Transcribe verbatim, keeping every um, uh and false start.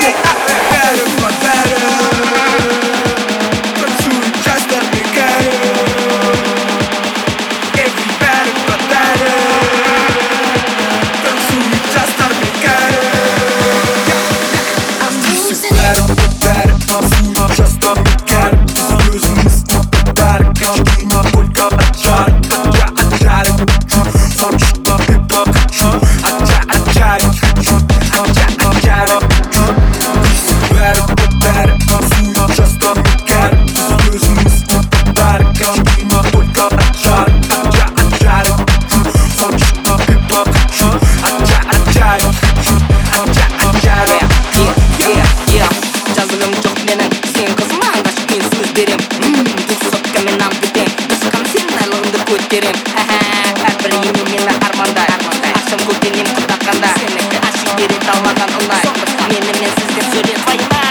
Better for better. Танцуй часто бегаю. Every better for better. Танцуй часто бегаю. I'm losing Better for better. Танцуй часто бегаю. Слезы мысли подарок. Очки на только отжарок. Я отжарю. Хочешь хип-хоп хочу. Отжа, отжарю. Отжа, отжарю. Better for better. Танцуй часто бегаю. Слезы мысли подарок. Очки на только отжарок. Отжа, отжарю. Хочешь хип-хоп хочу. Отжа, отжарю. Отжа, отжарю. Yeah, yeah, yeah. Жазылым жоқ менің сен қызыма ғашық мен сөз берем. Бұл соткамен нам бітем. Дұшқам сен айлығымды көтерем. Әрбір ене мені армандай. Ақшам көлденем құлдаққанда. Ашық берет алмаған ұнай. Мені мен сізге сурет байымай.